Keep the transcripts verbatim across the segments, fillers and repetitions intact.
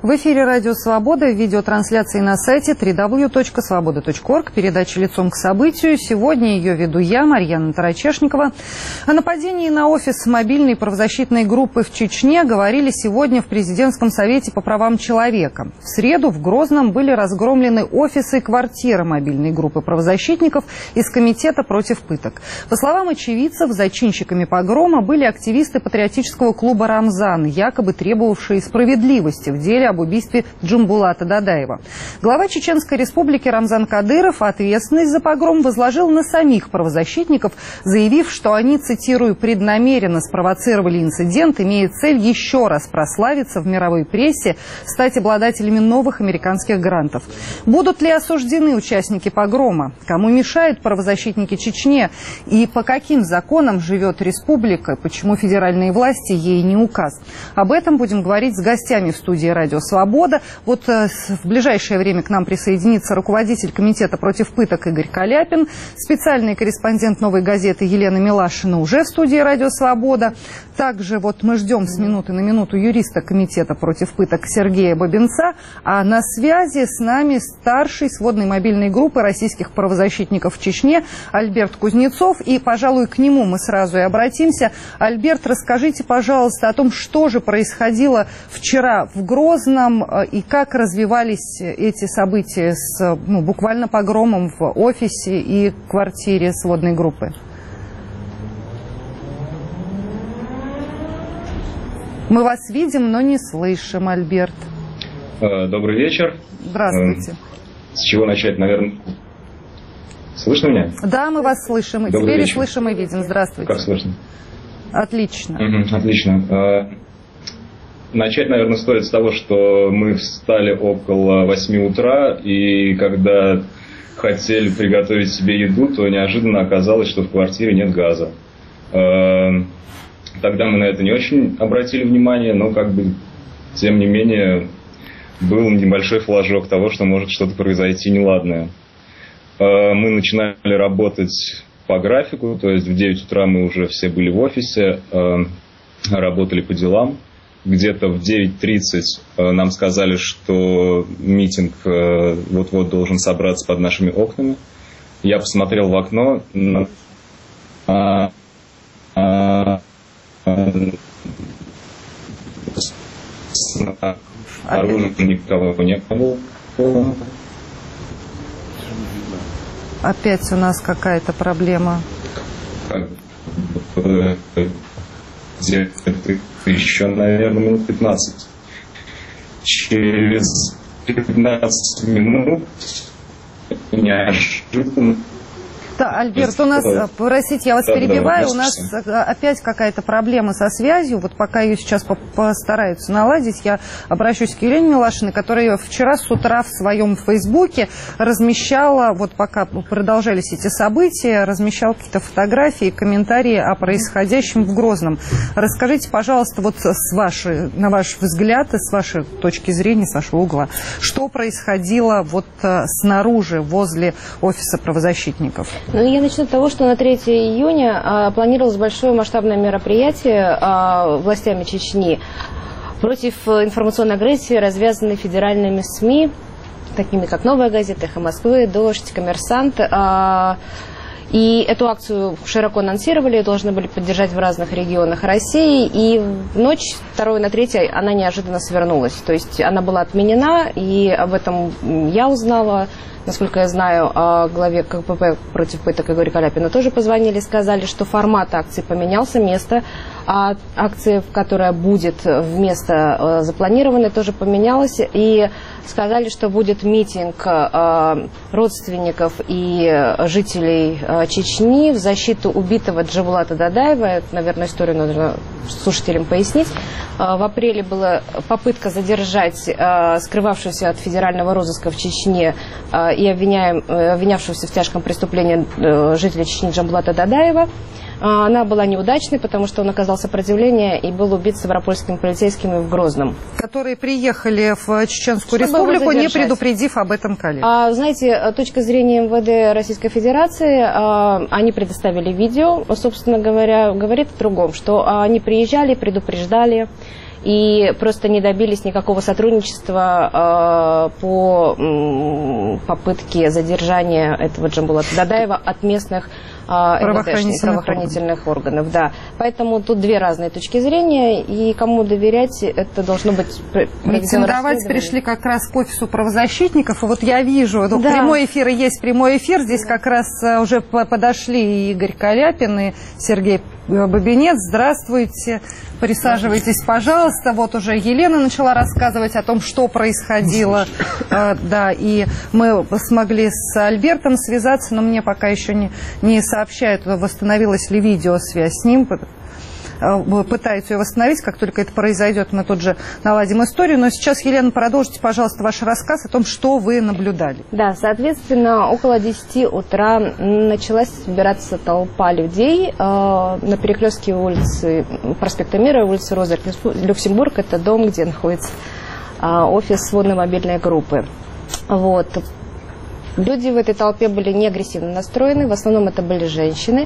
В эфире «Радио Свобода», видеотрансляции на сайте дабл ю дабл ю дабл ю точка свобода точка орг, передача «Лицом к событию». Сегодня ее веду я, Марьяна Тарачешникова. О нападении на офис мобильной правозащитной группы в Чечне говорили сегодня в Президентском совете по правам человека. В среду в Грозном были разгромлены офисы и квартиры мобильной группы правозащитников из Комитета против пыток. По словам очевидцев, зачинщиками погрома были активисты патриотического клуба «Рамзан», якобы требовавшие справедливости в деле об убийстве Джамбулата Дадаева. Глава Чеченской республики Рамзан Кадыров ответственность за погром возложил на самих правозащитников, заявив, что они, цитирую, «преднамеренно спровоцировали инцидент, имея цель еще раз прославиться в мировой прессе, стать обладателями новых американских грантов». Будут ли осуждены участники погрома? Кому мешают правозащитники Чечне? И по каким законам живет республика? Почему федеральные власти ей не указ? Об этом будем говорить с гостями в студии «Радио Свобода». Вот э, в ближайшее время к нам присоединится руководитель Комитета против пыток Игорь Каляпин, специальный корреспондент «Новой газеты» Елена Милашина уже в студии «Радио Свобода». Также вот мы ждем с минуты на минуту юриста Комитета против пыток Сергея Бабинца. А на связи с нами старший сводной мобильной группы российских правозащитников в Чечне Альберт Кузнецов. И, пожалуй, к нему мы сразу и обратимся. Альберт, расскажите, пожалуйста, о том, что же происходило вчера в Грозном и как развивались эти события с ну, буквально погромом в офисе и квартире сводной группы. Мы вас видим, но не слышим, Альберт. Добрый вечер. Здравствуйте. С чего начать, наверное? Слышно меня? Да, мы вас слышим. И теперь и слышим и видим. Здравствуйте. Как слышно? Отлично. Угу, отлично. Начать, наверное, стоит с того, что мы встали около восьми утра, и когда хотели приготовить себе еду, то неожиданно оказалось, что в квартире нет газа. Тогда мы на это не очень обратили внимание, но как бы, тем не менее, был небольшой флажок того, что может что-то произойти неладное. Мы начинали работать по графику, то есть в девять утра мы уже все были в офисе, работали по делам. Где-то в девять тридцать нам сказали, что митинг вот-вот должен собраться под нашими окнами. Я посмотрел в окно, а, а, снаружи никого не было. Опять у нас какая-то проблема. Еще, наверное, минут пятнадцать. Через пятнадцать минут неожиданно... Да, Альберт, у нас, простите, я вас да, перебиваю, да, у нас опять какая-то проблема со связью. Вот пока ее сейчас постараются наладить, я обращусь к Елене Милашиной, которая вчера с утра в своем Фейсбуке размещала, вот пока продолжались эти события, размещала какие-то фотографии, комментарии о происходящем в Грозном. Расскажите, пожалуйста, вот с вашей, на ваш взгляд и с вашей точки зрения, с вашего угла, что происходило вот снаружи, возле офиса правозащитников? Ну, я начну с того, что на третье июня а, планировалось большое масштабное мероприятие а, властями Чечни против информационной агрессии, развязанной федеральными СМИ, такими как «Новая газета», «Эхо Москвы», «Дождь», «Коммерсант». А, и эту акцию широко анонсировали, должны были поддержать в разных регионах России. И в ночь второго на третье она неожиданно свернулась. То есть она была отменена, и об этом я узнала. Насколько я знаю, главе КПП против пыток Игорю Каляпину тоже позвонили, сказали, что формат акции поменялся, место акции, которая будет вместо запланированной, тоже поменялось. И сказали, что будет митинг родственников и жителей Чечни в защиту убитого Джамбулата Дадаева. Это, наверное, историю нужно слушателям пояснить. В апреле была попытка задержать скрывавшегося от федерального розыска в Чечне и обвиняем, обвинявшегося в тяжком преступлении жителя Чечни Джамбулата Дадаева. Она была неудачной, потому что он оказал сопротивление и был убит ставропольскими полицейскими в Грозном. Которые приехали в Чеченскую Чтобы республику, не предупредив об этом коллег. А, знаете, точка зрения МВД Российской Федерации, а, они предоставили видео, собственно говоря, говорит о другом, что они приезжали, предупреждали. и просто не добились никакого сотрудничества э, по м, попытке задержания этого Джамбулата Дадаева от местных э, правоохранительных, правоохранительных органов. органов. Да. Поэтому тут две разные точки зрения, и кому доверять, это должно быть митинговать пришли как раз к офису правозащитников, и вот я вижу, ну, да. прямой эфир и есть прямой эфир, здесь как раз уже подошли и Игорь Каляпин, и Сергей Бабинец. Здравствуйте, присаживайтесь, пожалуйста. Вот уже Елена начала рассказывать о том, что происходило. Да, и мы смогли с Альбертом связаться, но мне пока еще не, не сообщают, восстановилась ли видеосвязь с ним. Пытаются ее восстановить. Как только это произойдет, мы тут же наладим историю. Но сейчас, Елена, продолжите, пожалуйста, ваш рассказ о том, что вы наблюдали. Да, соответственно, около десяти утра началась собираться толпа людей э, на перекрестке улицы проспекта Мира и улицы Роза Люксембург. Это дом, где находится э, офис сводной мобильной группы. Вот. Люди в этой толпе были не агрессивно настроены. В основном это были женщины.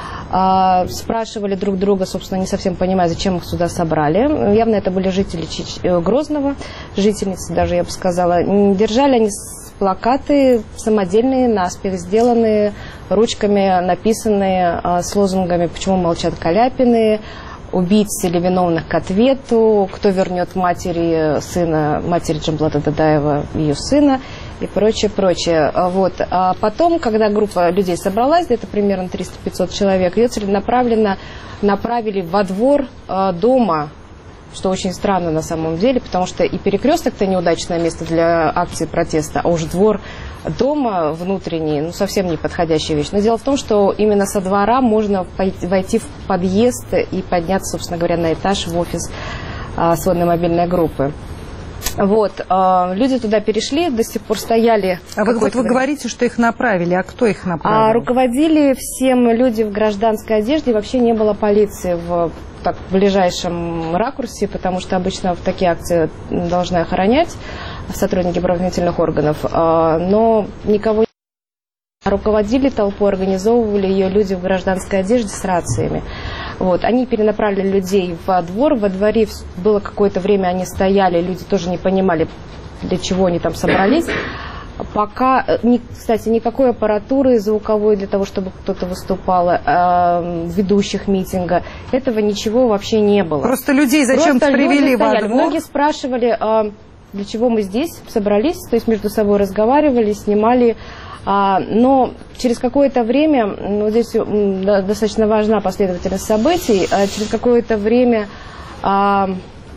Спрашивали друг друга, собственно, не совсем понимая, зачем их сюда собрали. Явно это были жители Чеч... Грозного, жительницы даже, я бы сказала. Держали они плакаты самодельные, наспех сделанные, ручками написанные, с лозунгами «Почему молчат Каляпины?», «Убийц или виновных к ответу», «Кто вернет матери сына, матери Джамбулата Дадаева, ее сына?» и прочее, прочее. Вот. А потом, когда группа людей собралась, где-то примерно триста-пятьсот человек, ее целенаправленно направили во двор э, дома, что очень странно на самом деле, потому что и перекресток-то неудачное место для акции протеста, а уж двор дома внутренний, ну, совсем не подходящая вещь. Но дело в том, что именно со двора можно войти в подъезд и подняться, собственно говоря, на этаж в офис э, сводной мобильной группы. Вот, э, люди туда перешли, до сих пор стояли. А вот, вот вы говорите, что их направили, а кто их направил? А руководили всем люди в гражданской одежде, вообще не было полиции в так, ближайшем ракурсе, потому что обычно в такие акции должны охранять сотрудники правоохранительных органов, э, но никого не руководили толпой, организовывали ее люди в гражданской одежде с рациями. Вот. Они перенаправили людей во двор. Во дворе было какое-то время, они стояли, люди тоже не понимали, для чего они там собрались. Пока, кстати, никакой аппаратуры звуковой для того, чтобы кто-то выступал, э, ведущих митинга, этого ничего вообще не было. Просто людей зачем-то привели во двор? Многие спрашивали, э, для чего мы здесь собрались, то есть между собой разговаривали, снимали. А, но через какое-то время, ну, здесь да, достаточно важна последовательность событий, а через какое-то время а,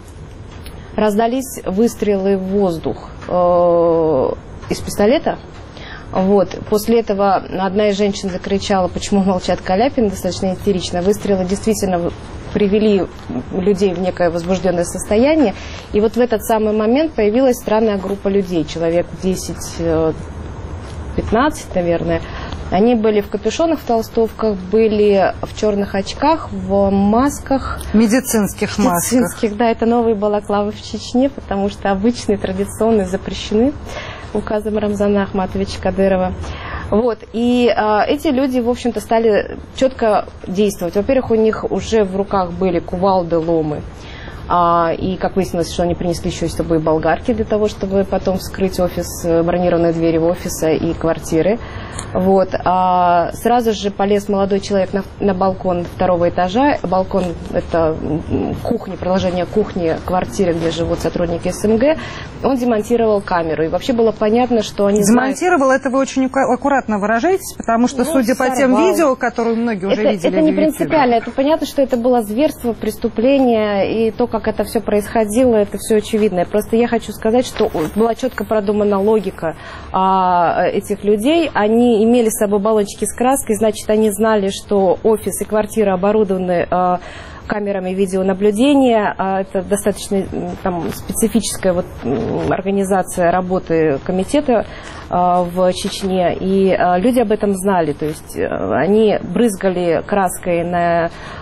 раздались выстрелы в воздух а, из пистолета. Вот. После этого одна из женщин закричала, почему молчат Каляпин, достаточно истерично. Выстрелы действительно привели людей в некое возбужденное состояние. И вот в этот самый момент появилась странная группа людей, человек десять пятнадцать, наверное. Они были в капюшонах, в толстовках, были в черных очках, в масках. Медицинских масках. Медицинских, да, это новые балаклавы в Чечне, потому что обычные, традиционные запрещены указом Рамзана Ахматовича Кадырова. Вот, и э, эти люди, в общем-то, стали четко действовать. Во-первых, у них уже в руках были кувалды, ломы. А, и, как выяснилось, что они принесли еще с собой болгарки для того, чтобы потом вскрыть офис, бронированные двери офиса и квартиры. Вот. А сразу же полез молодой человек на, на балкон второго этажа. Балкон – это кухня, продолжение кухни квартиры, где живут сотрудники СМГ. Он демонтировал камеру. И вообще было понятно, что они демонтировал, знают... это вы очень аккуратно выражаетесь, потому что, ну, судя по тем видео, которые многие уже это, видели... Это не принципиально. Это понятно, что это было зверство, преступление, и то, как это все происходило, это все очевидно. Просто я хочу сказать, что была четко продумана логика а, этих людей. Они имели с собой баллончики с краской, значит, они знали, что офис и квартира оборудованы а, камерами видеонаблюдения. А, это достаточно там, специфическая вот, организация работы комитета а, в Чечне. И а, люди об этом знали. То есть а, они брызгали краской на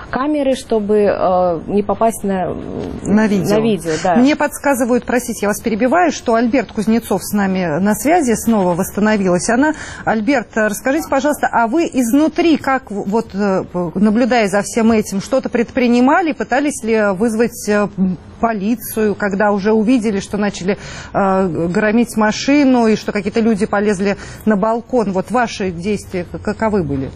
камеры, чтобы э, не попасть на, на видео. На видео да. Мне подсказывают, простите, я вас перебиваю, что Альберт Кузнецов с нами на связи, снова восстановилась она. Альберт, расскажите, пожалуйста, а вы изнутри, как вот наблюдая за всем этим, что-то предпринимали, пытались ли вызвать полицию, когда уже увидели, что начали э, громить машину и что какие-то люди полезли на балкон? Вот ваши действия каковы были?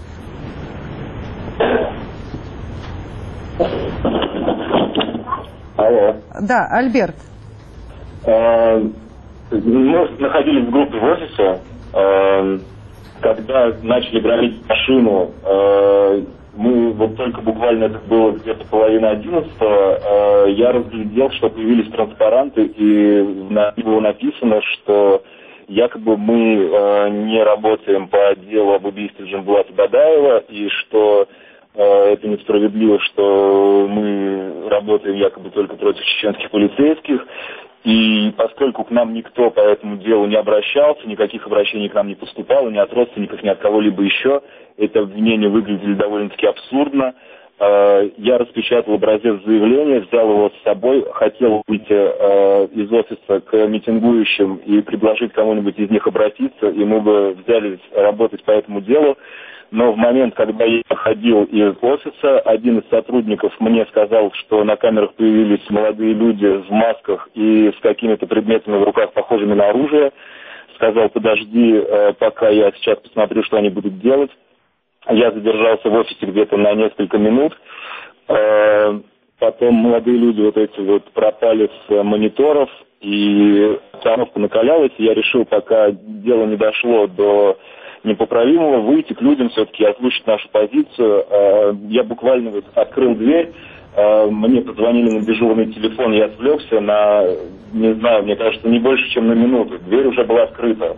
Алло. Да, Альберт. А, мы находились в группе в офисе, а, когда начали громить машину. А, мы вот только буквально, это было где-то половина одиннадцатого, а, я разглядел, что появились транспаранты, и на них было написано, что якобы мы а, не работаем по делу об убийстве Джамбулата Бадаева, и что это несправедливо, что мы работаем якобы только против чеченских полицейских. И поскольку к нам никто по этому делу не обращался, никаких обращений к нам не поступало, ни от родственников, ни от кого-либо еще, это обвинения выглядели довольно-таки абсурдно. Я распечатал образец заявления, взял его с собой, хотел выйти из офиса к митингующим и предложить кому-нибудь из них обратиться, и мы бы взялись работать по этому делу. Но в момент, когда я выходил из офиса, один из сотрудников мне сказал, что на камерах появились молодые люди в масках и с какими-то предметами в руках, похожими на оружие. Сказал, подожди, пока я сейчас посмотрю, что они будут делать. Я задержался в офисе где-то на несколько минут. Потом молодые люди вот эти вот пропали с мониторов, и обстановка накалялась. И я решил, пока дело не дошло до непоправимого, выйти к людям, все-таки озвучить нашу позицию. Я буквально вот открыл дверь, мне позвонили на дежурный телефон, я отвлекся на, не знаю, мне кажется, не больше, чем на минуту. Дверь уже была открыта.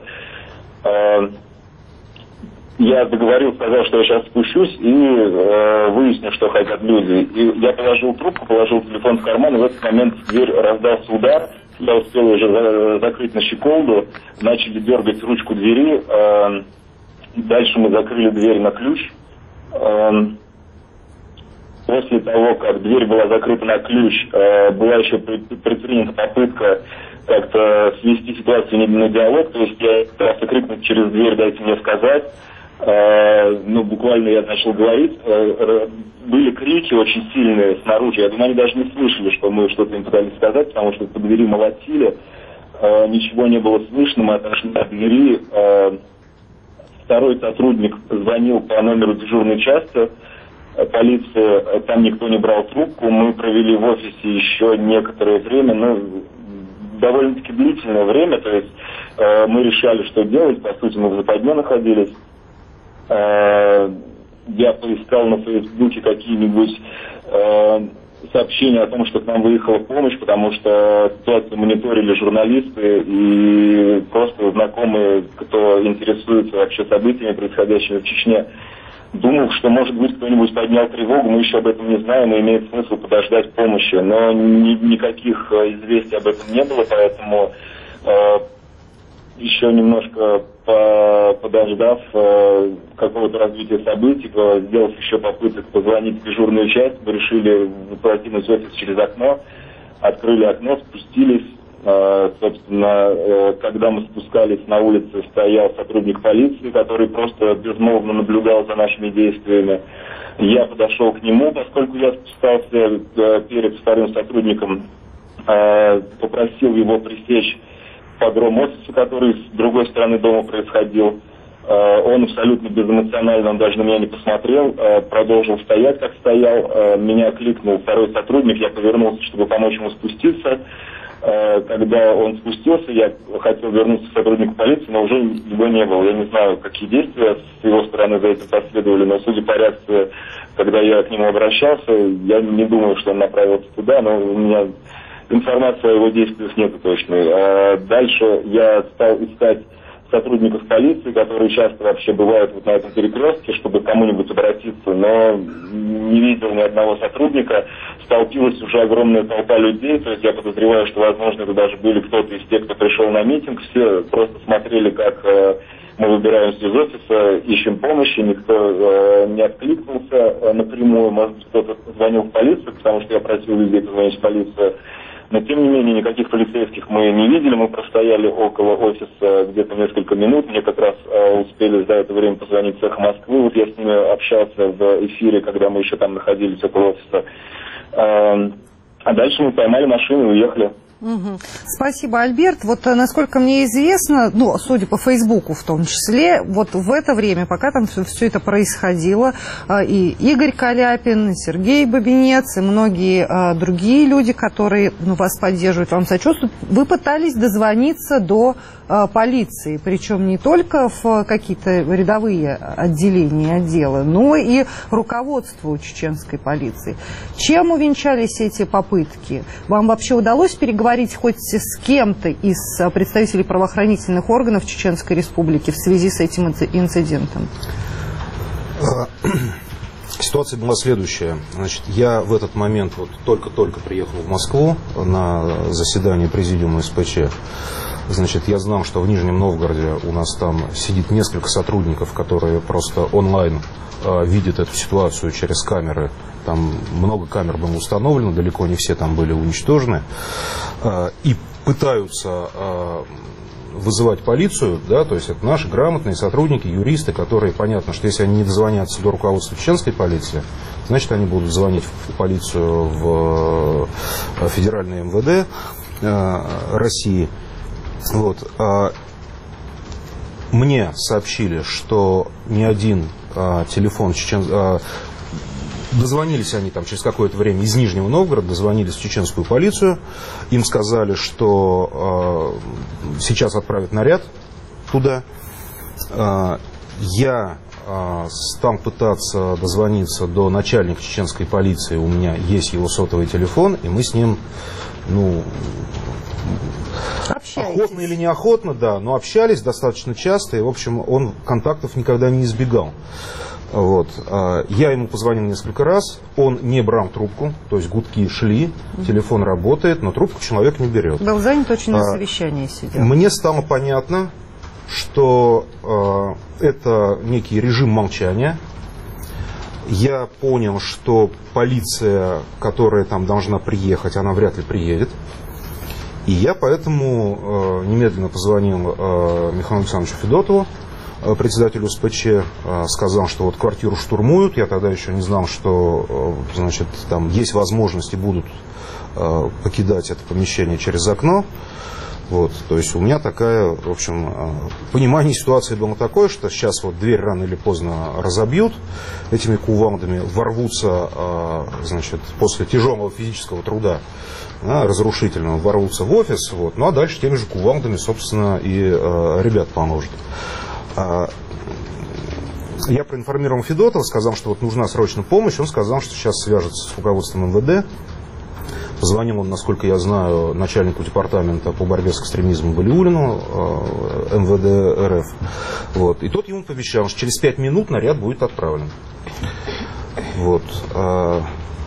Я договорил, сказал, что я сейчас спущусь и выясню, что хотят люди. И я положил трубку, положил телефон в карман, и в этот момент в дверь раздался удар. Я успел уже закрыть на щеколду, начали дергать ручку двери. Дальше мы закрыли дверь на ключ. После того, как дверь была закрыта на ключ, была еще предпринята попытка как-то свести ситуацию на диалог. То есть я пытался крикнуть через дверь: дайте мне сказать. Ну, буквально я начал говорить. Были крики очень сильные снаружи. Я думаю, они даже не слышали, что мы что-то им пытались сказать, потому что по двери молотили. Ничего не было слышно, мы отошли от двери. Второй сотрудник звонил по номеру дежурной части полиции, там никто не брал трубку. Мы провели в офисе еще некоторое время, ну, довольно-таки длительное время, то есть э, мы решали, что делать, по сути, мы в западне находились. Э, я поискал на Фейсбуке какие-нибудь э, сообщения о том, что к нам выехала помощь, потому что ситуацию мониторили журналисты и просто знакомые, кто интересуется вообще событиями, происходящими в Чечне. Думал, что, может быть, кто-нибудь поднял тревогу, мы еще об этом не знаем, и имеет смысл подождать помощи. Но ни, никаких известий об этом не было, поэтому э, еще немножко по, подождав э, какого-то развития событий, сделав еще попыток позвонить в дежурную часть, мы решили покинуть офис через окно, открыли окно, спустились. Э, собственно, э, когда мы спускались на улице, стоял сотрудник полиции, который просто безмолвно наблюдал за нашими действиями. Я подошел к нему, поскольку я спускался э, перед вторым сотрудником, э, попросил его пресечь погром офиса, который с другой стороны дома происходил. Э, он абсолютно безэмоционально, он даже на меня не посмотрел, э, продолжил стоять, как стоял. Э, меня кликнул второй сотрудник, я повернулся, чтобы помочь ему спуститься. Когда он спустился, я хотел вернуться к сотруднику полиции, но уже его не было. Я не знаю, какие действия с его стороны за этим последовали, но судя по реакции, когда я к нему обращался, я не думаю, что он направился туда, но у меня информации о его действиях нет точной. Дальше я стал искать сотрудников полиции, которые часто вообще бывают вот на этом перекрестке, чтобы к кому-нибудь обратиться, но не видел ни одного сотрудника. Столпилась уже огромная толпа людей, то есть я подозреваю, что, возможно, это даже были кто-то из тех, кто пришел на митинг. Все просто смотрели, как э, мы выбираемся из офиса, ищем помощи, никто э, не откликнулся э, напрямую, может быть, кто-то звонил в полицию, потому что я просил людей позвонить в полицию. Но, тем не менее, никаких полицейских мы не видели. Мы простояли около офиса где-то несколько минут. Мне как раз э, успели за это время позвонить в «Эхо Москвы». Вот я с ними общался в эфире, когда мы еще там находились около офиса. Э, а дальше мы поймали машину и уехали. Угу. Спасибо, Альберт. Вот, насколько мне известно, ну, судя по Фейсбуку в том числе, вот в это время, пока там все, все это происходило, и Игорь Каляпин, и Сергей Бабинец, и многие а, другие люди, которые, ну, вас поддерживают, вам сочувствуют, вы пытались дозвониться до а, полиции, причем не только в какие-то рядовые отделения, отделы, но и руководству чеченской полиции. Чем увенчались эти попытки? Вам вообще удалось переговорить хоть с кем-то из представителей правоохранительных органов Чеченской Республики в связи с этим инцидентом? Ситуация была следующая. Значит, я в этот момент вот только-только приехал в Москву на заседание президиума эс пэ че. Значит, я знал, что в Нижнем Новгороде у нас там сидит несколько сотрудников, которые просто онлайн э, видят эту ситуацию через камеры. Там много камер было установлено, далеко не все там были уничтожены. Э, и пытаются э, вызывать полицию, да, то есть это наши грамотные сотрудники, юристы, которые, понятно, что если они не дозвонятся до руководства чеченской полиции, значит, они будут звонить в полицию, в федеральное эм вэ дэ э, России. Вот. Мне сообщили, что ни один а, телефон чечен... а, дозвонились они там через какое-то время из Нижнего Новгорода, дозвонились в чеченскую полицию, им сказали, что а, сейчас отправят наряд туда. А, я а, стал пытаться дозвониться до начальника чеченской полиции, у меня есть его сотовый телефон, и мы с ним, ну... Общаетесь. Охотно или неохотно, да, но общались достаточно часто, и, в общем, он контактов никогда не избегал. Вот. Я ему позвонил несколько раз, он не брал трубку, то есть гудки шли, телефон работает, но трубку человек не берет. Был занят очень на совещании сидел. Мне стало понятно, что э, это некий режим молчания. Я понял, что полиция, которая там должна приехать, она вряд ли приедет. И я поэтому э, немедленно позвонил э, Михаилу Александровичу Федотову, э, председателю эс пэ че, э, сказал, что вот квартиру штурмуют. Я тогда еще не знал, что э, значит, там есть возможности, будут э, покидать это помещение через окно. Вот, то есть у меня такая, в общем, э, понимание ситуации было такое, что сейчас вот дверь рано или поздно разобьют этими кувалдами, ворвутся, э, значит, после тяжелого физического труда, да, разрушительного, ворвутся в офис, вот, ну а дальше теми же кувалдами, собственно, и э, ребят поможет. А, я проинформировал Федотова, сказал, что вот нужна срочная помощь, он сказал, что сейчас свяжется с руководством эм вэ дэ. Позвонил он, насколько я знаю, начальнику департамента по борьбе с экстремизмом Балиулину, э, эм вэ дэ эр эф. Вот, и тот ему пообещал, что через пять минут наряд будет отправлен. Вот. Э,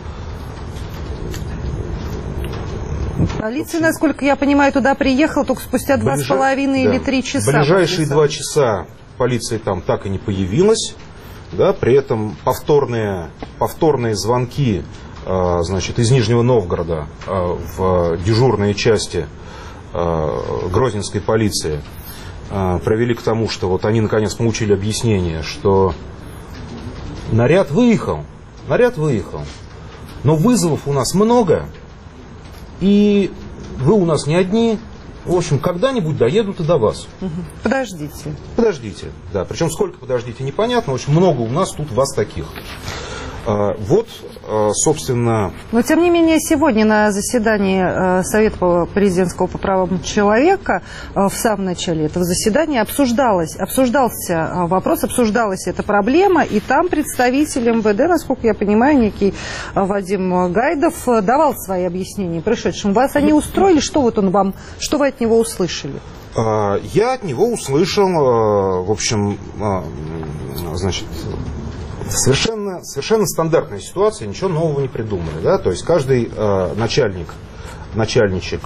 Полиция, насколько я понимаю, туда приехала только спустя два с половиной или три часа. Ближайшие два часа полиция там так и не появилась. Да, при этом повторные, повторные звонки, э, значит, из Нижнего Новгорода э, в дежурные части э, грозненской полиции э, привели к тому, что вот они наконец получили объяснение, что наряд выехал, наряд выехал, но вызовов у нас много. И вы у нас не одни, в общем, когда-нибудь доедут и до вас. Подождите. Подождите, да. Причем сколько подождите, непонятно. В общем, много у нас тут вас таких. А, вот собственно... Но, тем не менее, сегодня на заседании Совета президентского по правам человека в самом начале этого заседания обсуждалось, обсуждался вопрос, обсуждалась эта проблема, и там представитель эм вэ дэ, насколько я понимаю, некий Вадим Гайдов, давал свои объяснения пришедшим. Вас они устроили? Что вот он вам, что вы от него услышали? Я от него услышал, в общем, значит, совершенно, совершенно стандартная ситуация, ничего нового не придумали. Да? То есть каждый начальник, начальничек,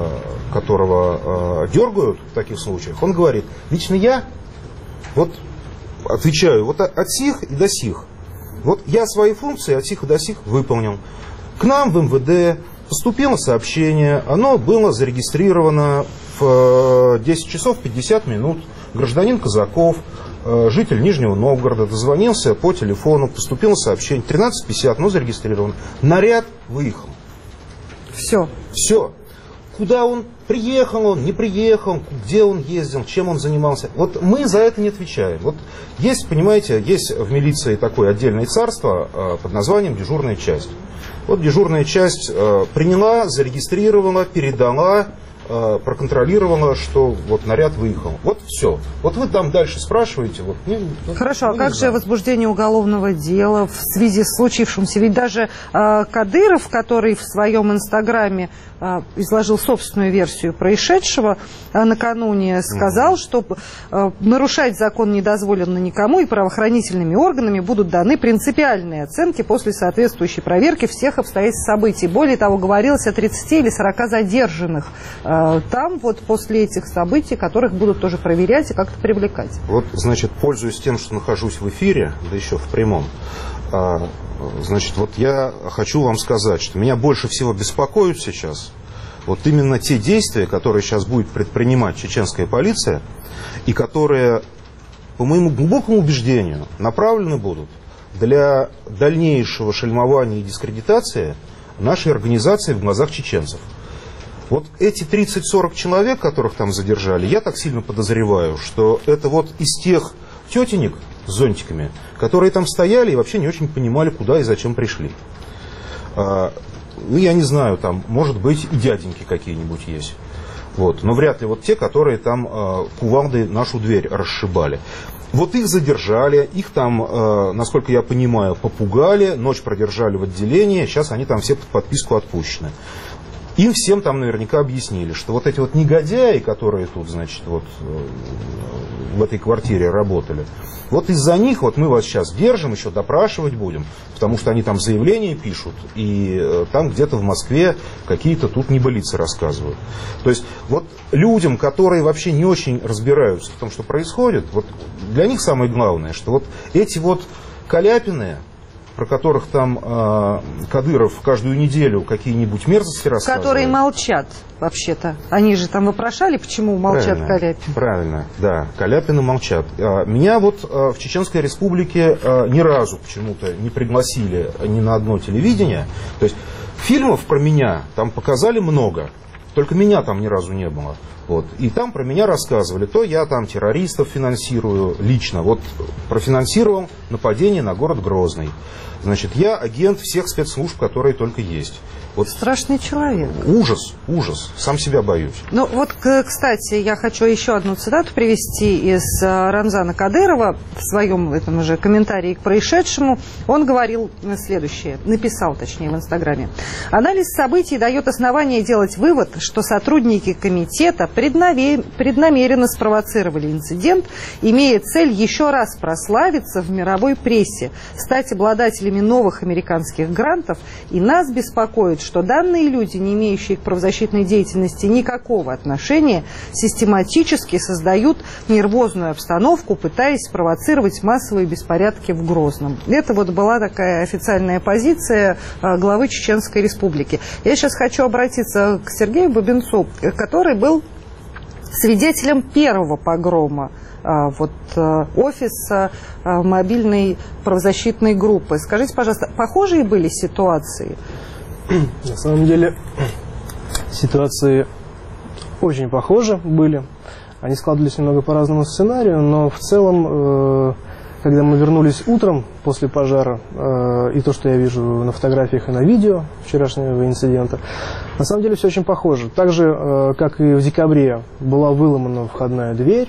которого дергают в таких случаях, он говорит: лично я вот отвечаю вот от сих и до сих. Вот я свои функции от сих и до сих выполнил. К нам в эм вэ дэ поступило сообщение, оно было зарегистрировано в десять часов пятьдесят минут. Гражданин Казаков, житель Нижнего Новгорода, дозвонился по телефону, поступило сообщение, тринадцать пятьдесят, но зарегистрировано. Наряд выехал. Все. Все. Куда он приехал, он не приехал, где он ездил, чем он занимался. Вот мы за это не отвечаем. Вот есть, понимаете, есть в милиции такое отдельное царство под названием дежурная часть. Вот дежурная часть приняла, зарегистрировала, передала, проконтролировала, что вот наряд выехал. Вот все. Вот вы там дальше спрашиваете. Вот, не, Хорошо, ну, а как же возбуждение уголовного дела в связи с случившимся? Ведь даже э, Кадыров, который в своем инстаграме э, изложил собственную версию происшедшего, э, накануне сказал, mm-hmm. что э, нарушать закон не дозволено никому, и правоохранительными органами будут даны принципиальные оценки после соответствующей проверки всех обстоятельств событий. Более того, говорилось о тридцати или сорока задержанных э, там вот после этих событий, которых будут тоже проверять и как-то привлекать. Вот, значит, пользуясь тем, что нахожусь в эфире, да еще в прямом, значит, вот я хочу вам сказать, что меня больше всего беспокоит сейчас вот именно те действия, которые сейчас будет предпринимать чеченская полиция, и которые, по моему глубокому убеждению, направлены будут для дальнейшего шельмования и дискредитации нашей организации в глазах чеченцев. Вот эти тридцать-сорок человек, которых там задержали, я так сильно подозреваю, что это вот из тех тетенек с зонтиками, которые там стояли и вообще не очень понимали, куда и зачем пришли. Ну, я не знаю, там, может быть, и дяденьки какие-нибудь есть. Вот. Но вряд ли вот те, которые там кувалдой нашу дверь расшибали. Вот их задержали, их там, насколько я понимаю, попугали, ночь продержали в отделении, сейчас они там все под подписку отпущены. Им всем там наверняка объяснили, что вот эти вот негодяи, которые тут, значит, вот в этой квартире работали, вот из-за них вот мы вас сейчас держим, еще допрашивать будем, потому что они там заявления пишут, и там где-то в Москве какие-то тут небылицы рассказывают. То есть вот людям, которые вообще не очень разбираются в том, что происходит, вот для них самое главное, что вот эти вот Каляпины, про которых там э, Кадыров каждую неделю какие-нибудь мерзости рассказывает. Которые молчат, вообще-то. Они же там вопрошали, почему молчат Каляпин. Правильно, да. Каляпины молчат. Меня вот в Чеченской Республике ни разу почему-то не пригласили ни на одно телевидение. То есть фильмов про меня там показали много, только меня там ни разу не было. Вот. И там про меня рассказывали, то я там террористов финансирую лично. Вот профинансировал нападение на город Грозный. Значит, я агент всех спецслужб, которые только есть. Вот. Страшный человек. Ужас, ужас. Сам себя боюсь. Ну вот, кстати, я хочу еще одну цитату привести из Рамзана Кадырова в своем этом же комментарии к происшедшему. Он говорил следующее, написал, точнее, в Инстаграме. Анализ событий дает основание делать вывод, что сотрудники комитета преднамеренно спровоцировали инцидент, имея цель еще раз прославиться в мировой прессе, стать обладателями новых американских грантов, и нас беспокоит, что данные люди, не имеющие к правозащитной деятельности никакого отношения, систематически создают нервозную обстановку, пытаясь спровоцировать массовые беспорядки в Грозном. Это вот была такая официальная позиция главы Чеченской Республики. Я сейчас хочу обратиться к Сергею Бабинцу, который был свидетелем первого погрома вот, офиса мобильной правозащитной группы. Скажите, пожалуйста, похожие были ситуации? На самом деле ситуации очень похожи были. Они складывались немного по разному сценарию, но в целом э, когда мы вернулись утром после пожара, э, и то, что я вижу на фотографиях и на видео вчерашнего инцидента, на самом деле все очень похоже. Так же, э, как и в декабре, была выломана входная дверь.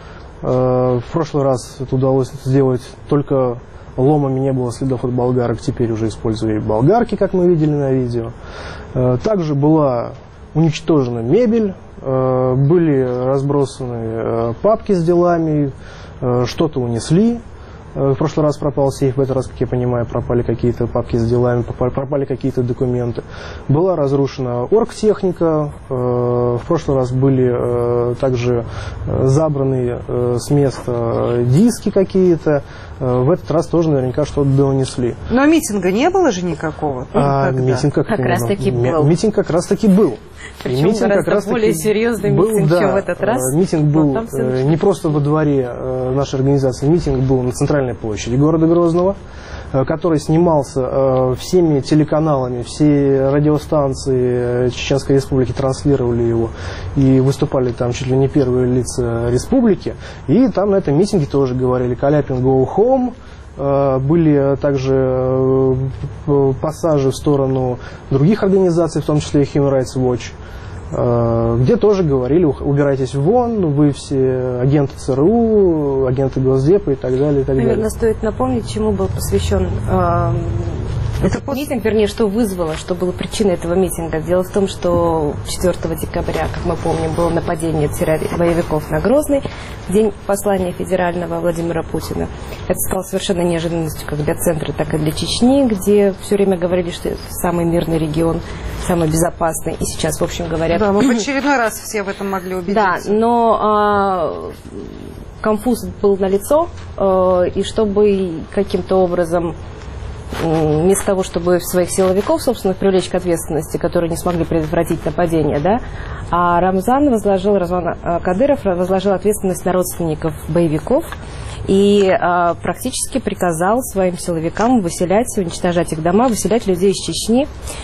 Э, в прошлый раз это удалось сделать только ломами, не было следов от болгарок, теперь уже используя и болгарки, как мы видели на видео. Э, также была уничтожена мебель, э, были разбросаны э, папки с делами, э, что-то унесли. В прошлый раз пропал сейф, в этот раз, как я понимаю, пропали какие-то папки с делами, пропали какие-то документы. Была разрушена оргтехника, в прошлый раз были также забраны с места диски какие-то, в этот раз тоже наверняка что-то донесли. Но митинга не было же никакого? А, митинг как, как раз таки был. Митинг как раз таки был. Причем митинг как раз более серьезный был, митинг, да, чем в этот раз. Митинг был не просто во дворе нашей организации, митинг был на центральной площади города Грозного, который снимался всеми телеканалами, все радиостанции Чеченской Республики транслировали его и выступали там чуть ли не первые лица республики. И там на этом митинге тоже говорили «Каляпин, go home». Были также пассажи в сторону других организаций, в том числе и Human Rights Watch, где тоже говорили: убирайтесь вон, вы все агенты ЦРУ, агенты Госдепа и так далее. И так Наверное, далее. стоит напомнить, чему был посвящен э, этот митинг, вернее, что вызвало, что было причиной этого митинга. Дело в том, что четвёртого декабря, как мы помним, было нападение боевиков на Грозный, день послания федерального Владимира Путина. Это стало совершенно неожиданностью как для центра, так и для Чечни, где все время говорили, что это самый мирный регион, самый безопасный. И сейчас, в общем, говорят... Да, мы в очередной раз все в этом могли убедиться. Да, но э, конфуз был налицо, э, и чтобы каким-то образом... вместо того, чтобы своих силовиков, собственно, привлечь к ответственности, которые не смогли предотвратить нападение, да, а Рамзан возложил, Рамзан Кадыров возложил ответственность на родственников боевиков и а, практически приказал своим силовикам выселять, уничтожать их дома, выселять людей из Чечни.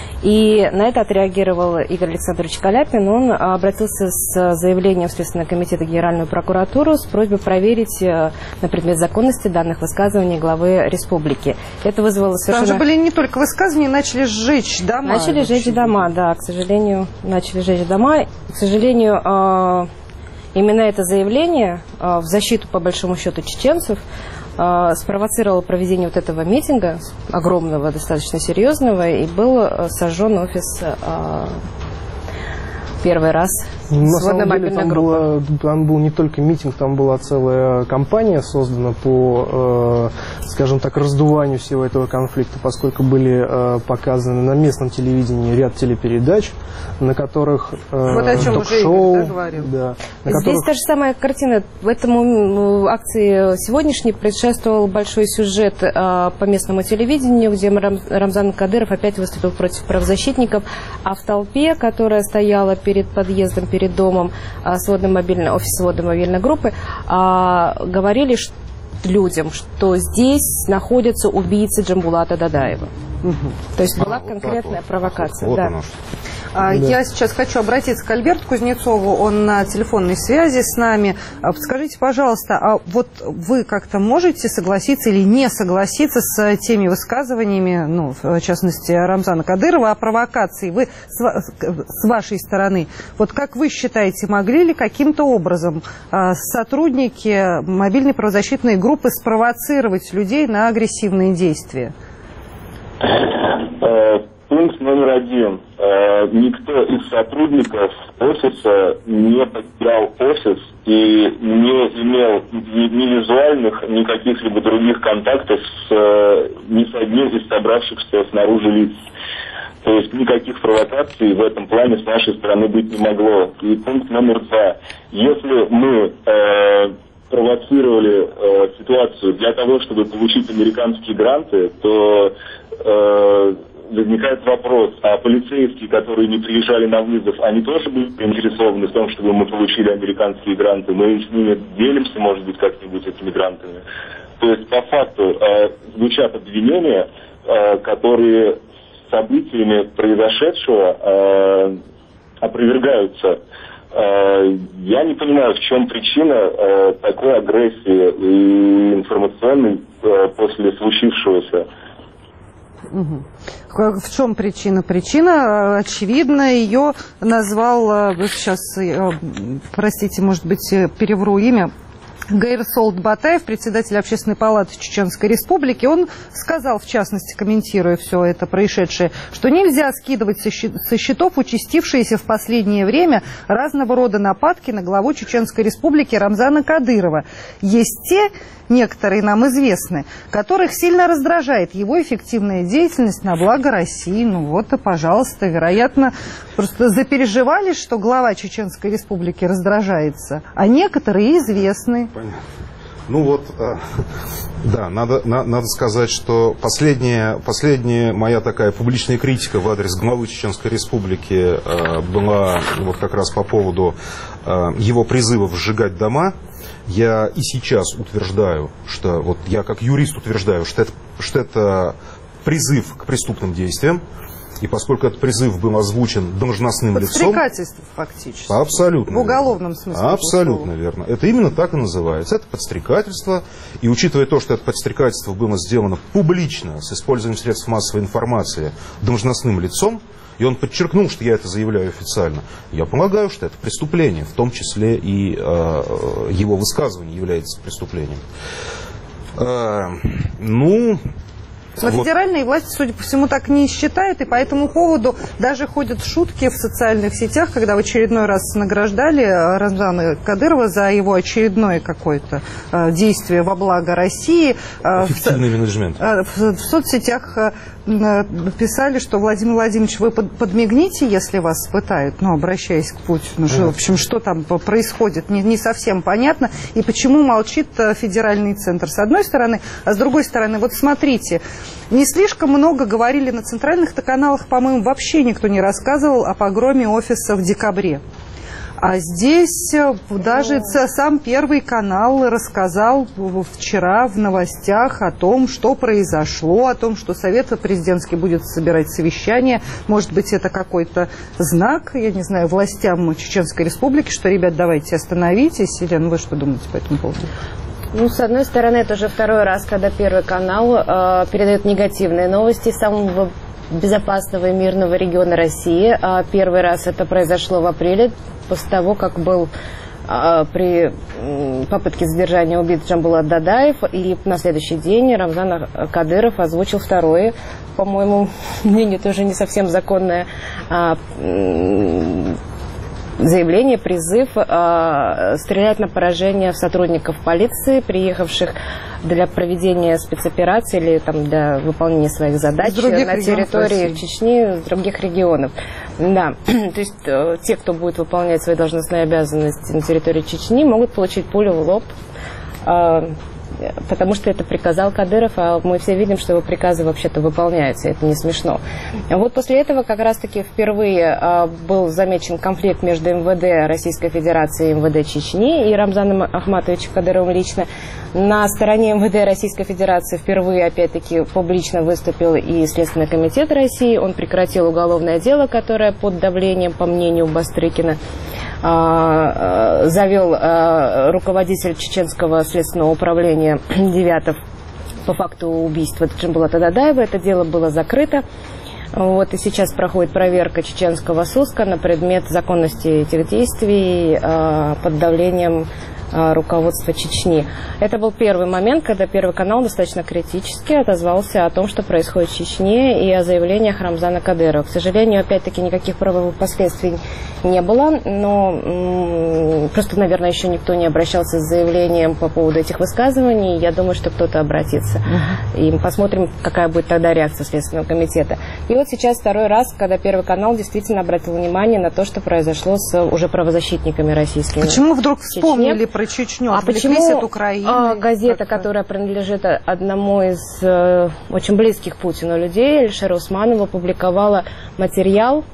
И на это отреагировал Игорь Александрович Каляпин. Он обратился с заявлением в Следственный комитет и Генеральную прокуратуру с просьбой проверить на предмет законности данных высказываний главы республики. Это вызвало совершенно... Там же были не только высказывания, начали сжечь дома. Начали сжечь дома, да, к сожалению, начали сжечь дома. К сожалению, именно это заявление в защиту, по большому счету, чеченцев спровоцировало проведение вот этого митинга, огромного, достаточно серьезного, и был сожжен офис первый раз. На самом деле там, было, там был не только митинг, там была целая кампания создана по, э, скажем так, раздуванию всего этого конфликта, поскольку были э, показаны на местном телевидении ряд телепередач, на которых э, вот о чем ток-шоу. Уже Игорь, да, говорил. Да, на Здесь которых... та же самая картина. В этому акции сегодняшней предшествовал большой сюжет э, по местному телевидению, где Рам, Рамзан Кадыров опять выступил против правозащитников, а в толпе, которая стояла перед подъездом, перед домом сводно-мобильной, офис сводно-мобильной группы, а, говорили что, людям, что здесь находятся убийцы Джамбулата Дадаева. Угу. То есть была а, конкретная вот провокация. Вот да. Да. Я сейчас хочу обратиться к Альберту Кузнецову, он на телефонной связи с нами. Подскажите, пожалуйста, а вот вы как-то можете согласиться или не согласиться с теми высказываниями, ну, в частности, Рамзана Кадырова о провокации? Вы с вашей стороны, вот как вы считаете, могли ли каким-то образом сотрудники мобильной правозащитной группы спровоцировать людей на агрессивные действия? Пункт номер один. Никто из сотрудников офиса не покидал офис и не имел ни визуальных, ни каких-либо других контактов с, ни с одним из собравшихся снаружи лиц. То есть никаких провокаций в этом плане с нашей стороны быть не могло. И пункт номер два. Если мы э, провоцировали э, ситуацию для того, чтобы получить американские гранты, то э, возникает вопрос, а полицейские, которые не приезжали на вызов, они тоже были заинтересованы в том, чтобы мы получили американские гранты? Мы с ними делимся, может быть, как-нибудь этими грантами? То есть, по факту, э, звучат обвинения, э, которые событиями произошедшего э, опровергаются. Я не понимаю, в чем причина такой агрессии и информационной после случившегося. В чем причина? Причина, очевидно, ее назвал, сейчас, простите, может быть, перевру имя, Гайрсолт Батаев, председатель Общественной палаты Чеченской Республики. Он сказал, в частности, комментируя все это происшедшее, что нельзя скидывать со счетов участившиеся в последнее время разного рода нападки на главу Чеченской Республики Рамзана Кадырова. Есть те, некоторые нам известны, которых сильно раздражает его эффективная деятельность на благо России. Ну вот и, пожалуйста, вероятно, просто запереживали, что глава Чеченской Республики раздражается, а некоторые известны. Понятно. Ну вот, э, да, надо, на, надо сказать, что последняя, последняя моя такая публичная критика в адрес главы Чеченской Республики э, была вот как раз по поводу э, его призывов сжигать дома. Я и сейчас утверждаю, что вот я как юрист утверждаю, что это, что это призыв к преступным действиям. И поскольку этот призыв был озвучен должностным лицом... Подстрекательство, фактически. Абсолютно. В уголовном смысле. Абсолютно верно. Это именно так и называется. Это подстрекательство. И учитывая то, что это подстрекательство было сделано публично, с использованием средств массовой информации, должностным лицом, и он подчеркнул, что я это заявляю официально, я полагаю, что это преступление, в том числе и э, его высказывание является преступлением. Э, ну... Но вот. Федеральные власти, судя по всему, так не считают, и по этому поводу даже ходят шутки в социальных сетях, когда в очередной раз награждали Рамзана Кадырова за его очередное какое-то э, действие во благо России. Э, Эффективный в, менеджмент. Э, в, в соцсетях э, писали, что Владимир Владимирович, вы под, подмигните, если вас пытают, ну, обращаясь к Путину. Что, в общем, что там происходит, не, не совсем понятно. И почему молчит федеральный центр, с одной стороны, а с другой стороны, вот смотрите, не слишком много говорили на центральных-то каналах, по-моему, вообще никто не рассказывал о погроме офиса в декабре. А здесь даже сам Первый канал рассказал вчера в новостях о том, что произошло, о том, что Совет президентский будет собирать совещание. Может быть, это какой-то знак, я не знаю, властям Чеченской Республики, что, ребят, давайте остановитесь. Елена, вы что думаете по этому поводу? Ну, с одной стороны, это уже второй раз, когда Первый канал э, передает негативные новости самого безопасного и мирного региона России. А первый раз это произошло в апреле, после того, как был э, при э, попытке задержания убит Джамбулат Дадаев. И на следующий день Рамзан Кадыров озвучил второе, по-моему, мнение тоже не совсем законное, э, э, заявление, призыв э, стрелять на поражение в сотрудников полиции, приехавших для проведения спецопераций или там, для выполнения своих задач на территории Чечни, с других регионов. Да. То есть э, те, кто будет выполнять свои должностные обязанности на территории Чечни, могут получить пулю в лоб, э, потому что это приказал Кадыров, а мы все видим, что его приказы вообще-то выполняются, это не смешно. Вот после этого как раз-таки впервые а, был замечен конфликт между МВД Российской Федерации и МВД Чечни и Рамзаном Ахматовичем Кадыровым лично. На стороне МВД Российской Федерации впервые, опять-таки, публично выступил и Следственный комитет России. Он прекратил уголовное дело, которое под давлением, по мнению Бастрыкина, завел руководитель Чеченского следственного управления Девятов по факту убийства Джамбулата Дадаева. Это дело было закрыто. Вот, и сейчас проходит проверка чеченского СУСКа на предмет законности этих действий под давлением руководства Чечни. Это был первый момент, когда Первый канал достаточно критически отозвался о том, что происходит в Чечне, и о заявлениях Рамзана Кадырова. К сожалению, опять-таки, никаких правовых последствий не было, но просто, наверное, еще никто не обращался с заявлением по поводу этих высказываний. Я думаю, что кто-то обратится. И мы посмотрим, какая будет тогда реакция Следственного комитета. И вот сейчас второй раз, когда Первый канал действительно обратил внимание на то, что произошло с уже правозащитниками российскими. Почему вдруг вспомнили про Чечню? А почему от Украины, а, газета, которая принадлежит одному из э, очень близких Путину людей, Эльшера Усманова, публиковала материал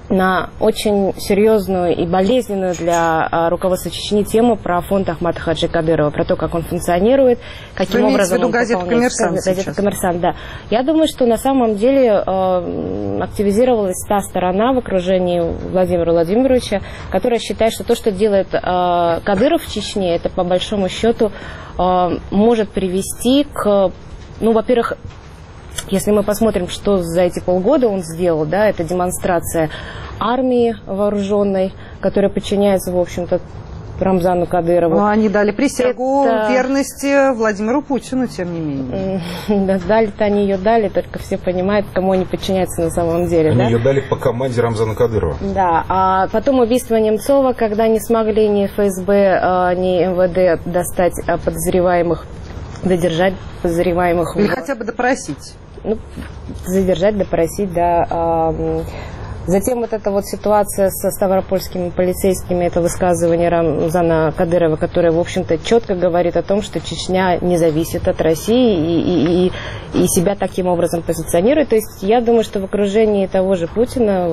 на очень серьезную и болезненную для а, руководства Чечни тему про фонд Ахмата Хаджи Кадырова, про то, как он функционирует, каким Вы образом в виду он газету «Коммерсант» газета «Коммерсант», да. Я думаю, что на самом деле э, активизировалась та сторона в окружении Владимира Владимировича, которая считает, что то, что делает э, Кадыров в Чечне, это по большому счету э, может привести к, ну, во-первых, если мы посмотрим, что за эти полгода он сделал, да, это демонстрация армии вооруженной, которая подчиняется, в общем-то, Рамзану Кадырову. Но они дали присягу это... верности Владимиру Путину, тем не менее. Да, дали-то они ее дали, только все понимают, кому они подчиняются на самом деле. Они да? ее дали по команде Рамзана Кадырова. Да, а потом убийство Немцова, когда не смогли ни эф эс бэ, ни эм вэ дэ достать подозреваемых, задержать подозреваемых. Или хотя бы допросить. Ну, задержать, допросить, да. Затем вот эта вот ситуация со ставропольскими полицейскими, это высказывание Рамзана Кадырова, которое, в общем-то, четко говорит о том, что Чечня не зависит от России и, и, и себя таким образом позиционирует. То есть я думаю, что в окружении того же Путина,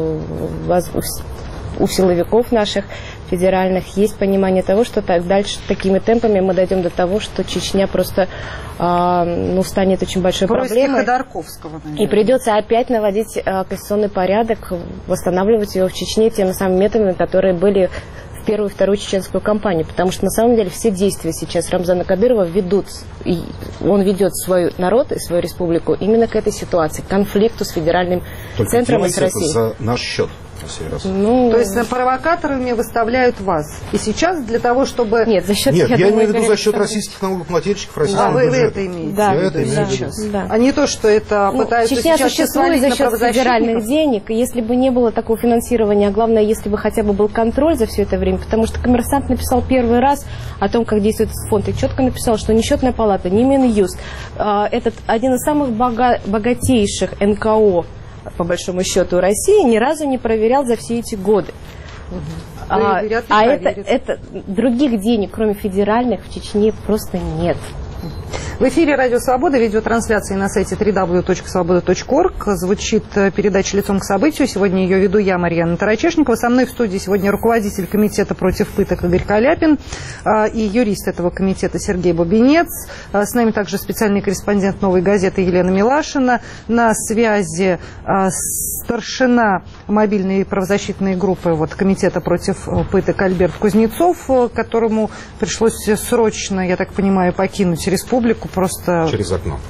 у силовиков наших федеральных есть понимание того, что так дальше такими темпами мы дойдем до того, что Чечня просто э, ну, станет очень большой проблемой. Ходорковского, и придется опять наводить э, конституционный порядок, восстанавливать его в Чечне теми самыми методами, которые были в первую и вторую чеченскую кампанию. Потому что на самом деле все действия сейчас Рамзана Кадырова ведут, и он ведет свой народ и свою республику именно к этой ситуации, к конфликту с федеральным Только центром и с Россией. Это за наш счет. Ну, то есть провокаторами выставляют вас. И сейчас для того, чтобы... Нет, за счет... Нет, я, я имею в виду за счет что... российских налогоплательщиков, российского а, вы, бюджета. вы это имеете? Да, я это да, имею в виду. да. А не то, что это ну, пытаются Чечня сейчас существует за счет федеральных денег. И если бы не было такого финансирования, а главное, если бы хотя бы был контроль за все это время, потому что «Коммерсант» написал первый раз о том, как действует фонд, и четко написал, что ни счетная палата, ни Минюст, этот один из самых бога- богатейших эн ка о, по большому счету, России ни разу не проверял за все эти годы. Угу. А, а это, это других денег, кроме федеральных, в Чечне просто нет. В эфире Радио Свобода, видеотрансляции на сайте дабл ю дабл ю дабл ю точка свобода точка орг. Звучит передача «Лицом к событию». Сегодня ее веду я, Марьяна Тарачешникова. Со мной в студии сегодня руководитель комитета против пыток Игорь Каляпин и юрист этого комитета Сергей Бабинец. С нами также специальный корреспондент «Новой газеты» Елена Милашина. На связи старшина мобильной правозащитной группы вот, комитета против пыток Альберт Кузнецов, которому пришлось срочно, я так понимаю, покинуть республику. Просто... Через окно.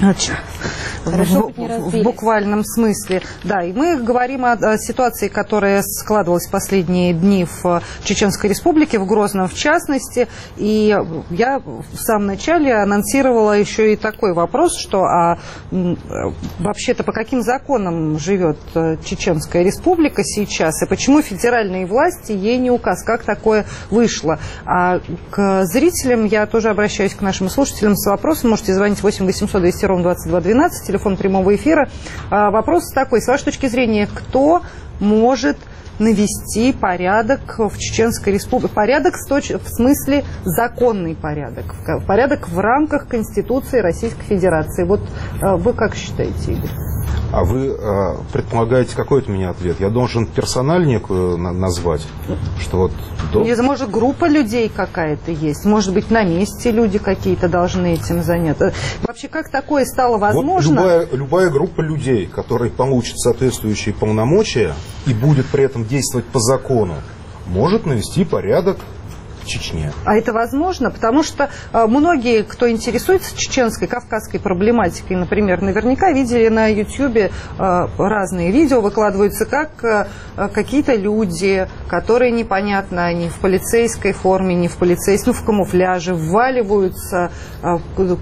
В, в, в буквальном смысле. Да, и мы говорим о, о ситуации, которая складывалась в последние дни в Чеченской Республике, в Грозном в частности. И я в самом начале анонсировала еще и такой вопрос, что а, вообще-то по каким законам живет Чеченская Республика сейчас, и почему федеральные власти ей не указ, как такое вышло. А к зрителям я тоже обращаюсь, к нашим слушателям с вопросом. Можете звонить восемь восемьсот двести ровно двадцать два двенадцать, телефон прямого эфира. А, вопрос такой, с вашей точки зрения, кто может навести порядок в Чеченской Республике? Порядок в, точ... в смысле законный порядок, порядок в рамках Конституции Российской Федерации. Вот а, вы как считаете, Игорь? А вы э, предполагаете какой от меня ответ? Я должен персональ некую на- назвать? Что вот до... Или, может, группа людей какая-то есть? Может быть, на месте люди какие-то должны этим заняться? Вообще, как такое стало возможно? Вот любая, любая группа людей, которые получат соответствующие полномочия и будет при этом действовать по закону, может навести порядок в Чечне. А это возможно? Потому что э, многие, кто интересуется чеченской, кавказской проблематикой, например, наверняка видели на Ютьюбе э, разные видео, выкладываются, как э, какие-то люди, которые непонятно, они в полицейской форме, не в полицейской, ну, в камуфляже, вваливаются э,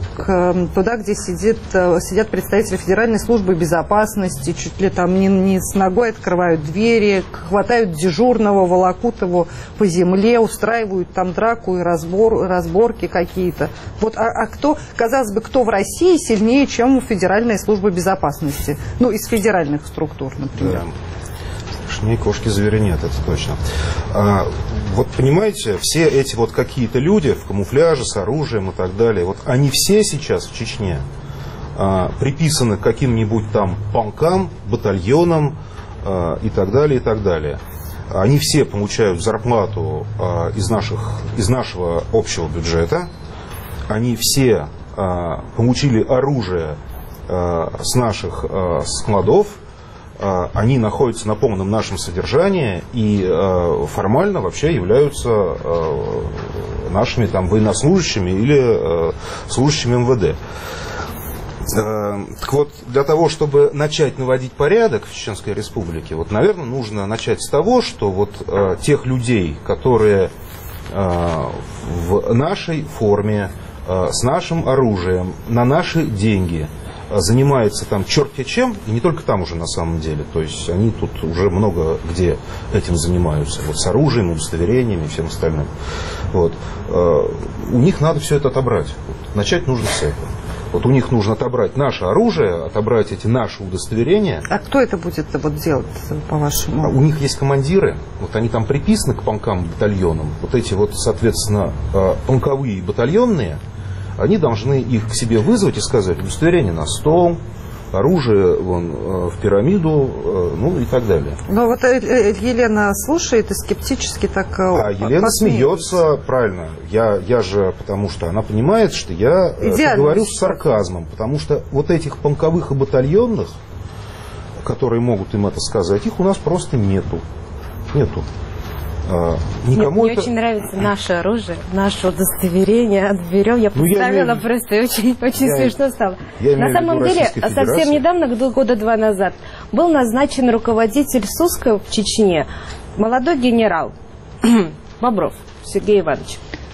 к, туда, где сидит, э, сидят представители Федеральной службы безопасности, чуть ли там не, не с ногой открывают двери, хватают дежурного, волокут его по земле, устраивают там драку и разбор, разборки какие-то. Вот, а, а кто, казалось бы, кто в России сильнее, чем Федеральная служба безопасности? Ну, из федеральных структур, например. Да. Страшнее кошки зверя нет, это точно. А, вот понимаете, все эти вот какие-то люди в камуфляже, с оружием и так далее, вот они все сейчас в Чечне а, приписаны к каким-нибудь там полкам, батальонам, и так далее, и так далее. Они все получают зарплату из, наших, из нашего общего бюджета. Они все получили оружие с наших складов. Они находятся на полном нашем содержании и формально вообще являются нашими там военнослужащими или служащими эм вэ дэ. Так вот, для того, чтобы начать наводить порядок в Чеченской Республике, вот, наверное, нужно начать с того, что вот э, тех людей, которые э, в нашей форме, э, с нашим оружием, на наши деньги э, занимаются там черт чем, и не только там уже на самом деле, то есть они тут уже много где этим занимаются, вот с оружием, удостоверениями и всем остальным. Вот. Э, у них надо все это отобрать. Вот, начать нужно с этого. Вот у них нужно отобрать наше оружие, отобрать эти наши удостоверения. А кто это будет вот делать, по-вашему? У них есть командиры, вот они там приписаны к полкам, батальонам. Вот эти вот, соответственно, полковые и батальонные, они должны их к себе вызвать и сказать: удостоверение на стол, оружие вон, в пирамиду, ну и так далее. Но вот Елена слушает и скептически так... А Елена смеется, правильно. Я, я же, потому что она понимает, что я говорю с сарказмом. Потому что вот этих полковых и батальонных, которые могут им это сказать, их у нас просто нету. Нету. А, никому мне, это... мне очень нравится наше оружие, наше удостоверение. Отберем. Я представила ну, просто, и очень, очень я, смешно стало. На самом деле, совсем недавно, года два назад, был назначен руководитель СУСКа в Чечне, молодой генерал Бобров Сергей Иванович.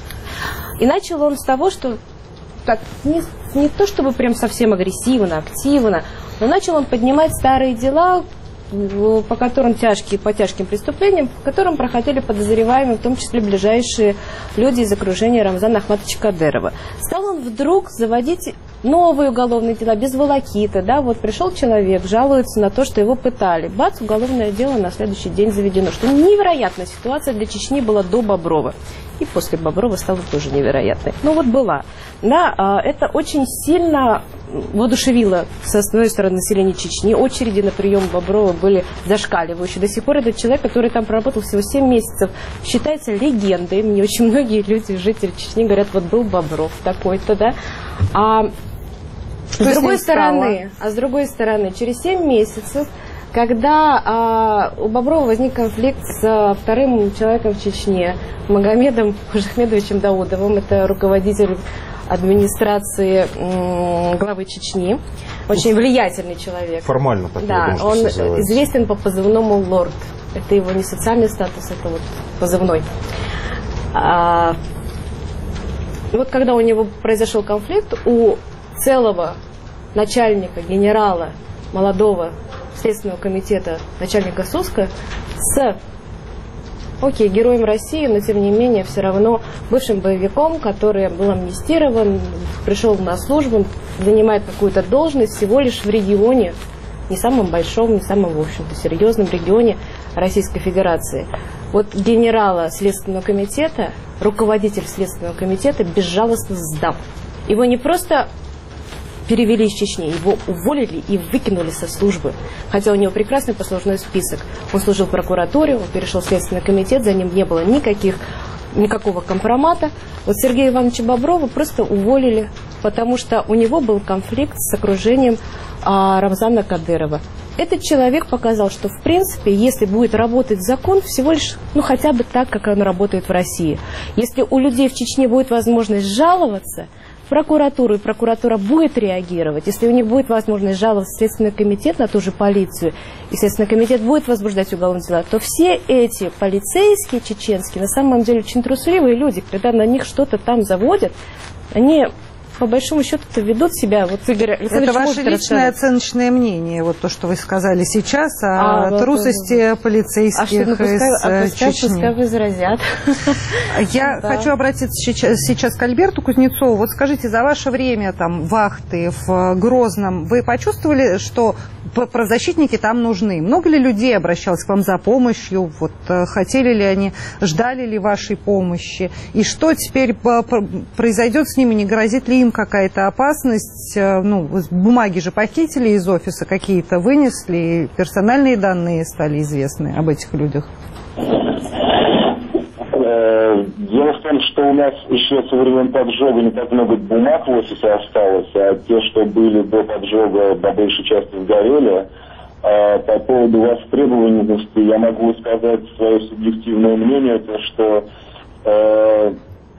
И начал он с того, что так, не, не то чтобы прям совсем агрессивно, активно, но начал он поднимать старые дела, по которым тяжкие, по тяжким преступлениям, по которым проходили подозреваемые, в том числе ближайшие люди из окружения Рамзана Ахматовича Кадырова. Стал он вдруг заводить новые уголовные дела, без волокиты, да, вот пришел человек, жалуется на то, что его пытали, бац, уголовное дело на следующий день заведено, что невероятная ситуация для Чечни была до Боброва. И после Боброва стала тоже невероятной. Ну вот была. Да, это очень сильно воодушевило с одной стороны население Чечни. Очереди на прием Боброва были зашкаливающие. До сих пор этот человек, который там проработал всего семь месяцев, считается легендой. Мне очень многие люди, жители Чечни, говорят, вот был Бобров такой-то, да. А с другой стороны, а с другой стороны, через семь месяцев, когда а, у Боброва возник конфликт с а, вторым человеком в Чечне, Магомедом Хужахмедовичем Даудовым, это руководитель администрации м, главы Чечни, очень влиятельный человек. Формально такой, да, он называется. Известен по позывному «Лорд». Это его не социальный статус, это вот позывной. А, вот когда у него произошел конфликт, у целого начальника, генерала, молодого Следственного комитета, начальника СУСКа, с, окей, героем России, но тем не менее все равно бывшим боевиком, который был амнистирован, пришел на службу, занимает какую-то должность всего лишь в регионе, не самом большом, не самом, в общем-то, серьезном регионе Российской Федерации. Вот генерала Следственного комитета, руководитель Следственного комитета безжалостно сдал. Его не просто перевели из Чечни, его уволили и выкинули со службы. Хотя у него прекрасный послужной список. Он служил в прокуратуре, он перешел в Следственный комитет, за ним не было никаких, никакого компромата. Вот Сергея Ивановича Боброва просто уволили, потому что у него был конфликт с окружением а, Рамзана Кадырова. Этот человек показал, что в принципе, если будет работать закон, всего лишь, ну хотя бы так, как он работает в России. Если у людей в Чечне будет возможность жаловаться в прокуратуру, и прокуратура будет реагировать, если у них будет возможность жаловаться в Следственный комитет на ту же полицию, и Следственный комитет будет возбуждать уголовные дела, то все эти полицейские чеченские на самом деле очень трусливые люди, когда на них что-то там заводят, они по большому счету ведут себя, вот Игорь Александрович, это ваше личное оценочное мнение, вот то, что вы сказали сейчас о а, трусости вот, полицейских а что, ну, пускай, из а пускай, Чечни. Пускай возразят. Я да. хочу обратиться сейчас, сейчас к Альберту Кузнецову. Вот скажите, за ваше время там вахты в Грозном вы почувствовали, что правозащитники там нужны? Много ли людей обращалось к вам за помощью? Вот, хотели ли они, ждали ли вашей помощи? И что теперь произойдет с ними? Не грозит ли им им какая-то опасность? Ну, бумаги же похитили из офиса, какие-то вынесли, персональные данные стали известны об этих людях. Дело в том, что у нас еще со времен поджога не так много бумаг в офисе осталось, а те, что были до поджога, по большей части сгорели. А по поводу востребованности я могу сказать свое субъективное мнение, то что э,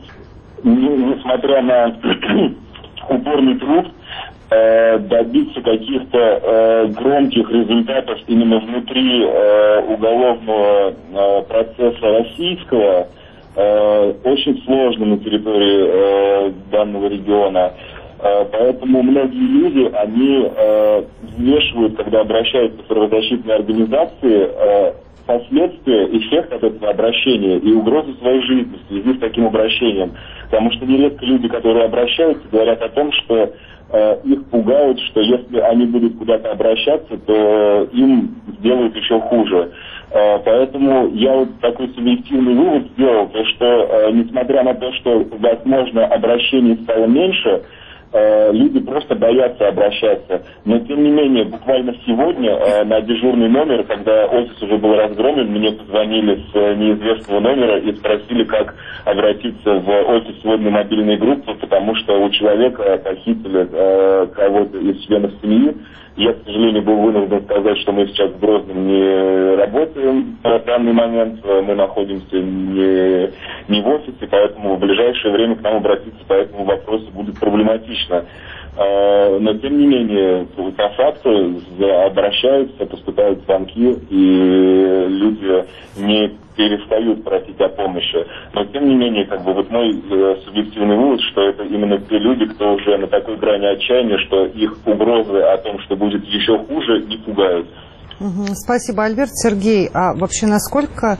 несмотря на упорный труд, э, добиться каких-то э, громких результатов именно внутри э, уголовного э, процесса российского э, очень сложно на территории э, данного региона. Э, поэтому многие люди, они э, вмешивают, когда обращаются в правозащитные организации, э, последствия, эффект от этого обращения и угрозу своей жизни в связи с таким обращением. Потому что нередко люди, которые обращаются, говорят о том, что э, их пугают, что если они будут куда-то обращаться, то им сделают еще хуже. Э, поэтому я вот такой субъективный вывод сделал, то, что э, несмотря на то, что, возможно, обращений стало меньше, люди просто боятся обращаться. Но, тем не менее, буквально сегодня э, на дежурный номер, когда офис уже был разгромлен, мне позвонили с неизвестного номера и спросили, как обратиться в офис сводной мобильной группы, потому что у человека похитили э, кого-то из членов семьи. Я, к сожалению, был вынужден сказать, что мы сейчас в Грозном не работаем в данный момент, мы находимся не, не в офисе, поэтому в ближайшее время к нам обратиться по этому вопросу будет проблематично. Но, тем не менее, по факту обращаются, поступают звонки, и люди не перестают просить о помощи. Но, тем не менее, как бы вот мой э, субъективный вывод, что это именно те люди, кто уже на такой грани отчаяния, что их угрозы о том, что будет еще хуже, не пугают. Угу. Спасибо, Альберт. Сергей, а вообще насколько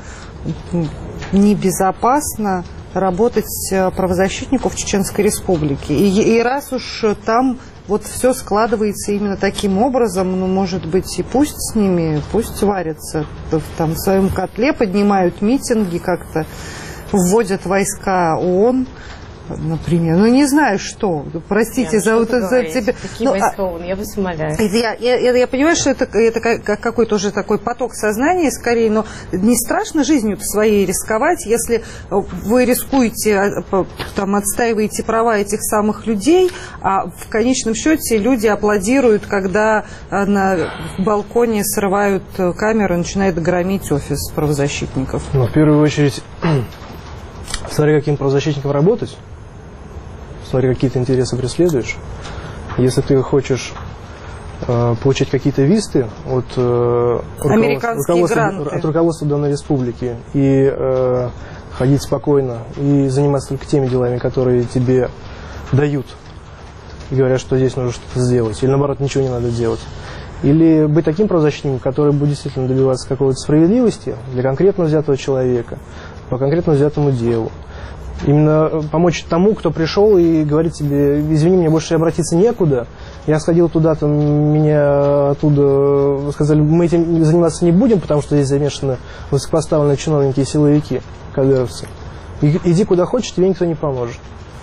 небезопасно работать правозащитнику в Чеченской Республике? И, и раз уж там вот все складывается именно таким образом, ну, может быть, и пусть с ними, пусть варятся там в своем котле, поднимают митинги как-то, вводят войска ООН, например. Ну, не знаю, что. Простите, я, за вот это... Тебя... Такие ну, войска ООН, я вас умоляю. Я, я, я, я понимаю, что это, это как какой-то уже такой поток сознания, скорее, но не страшно жизнью своей рисковать, если вы рискуете, там, отстаиваете права этих самых людей, а в конечном счете люди аплодируют, когда на балконе срывают камеру и начинают громить офис правозащитников. Ну, в первую очередь, смотри, каким правозащитником работать. Смотри, какие-то интересы преследуешь. Если ты хочешь э, получать какие-то висты от, э, руководства, от руководства данной республики и э, ходить спокойно и заниматься только теми делами, которые тебе дают, и говорят, что здесь нужно что-то сделать, или наоборот, ничего не надо делать. Или быть таким правозащитником, который будет действительно добиваться какой-то справедливости для конкретно взятого человека, по конкретно взятому делу. Именно помочь тому, кто пришел и говорит тебе: извини, мне больше обратиться некуда, я сходил туда-то, меня оттуда сказали, мы этим заниматься не будем, потому что здесь замешаны высокопоставленные чиновники и силовики, кадыровцы. Иди куда хочешь, тебе никто не поможет.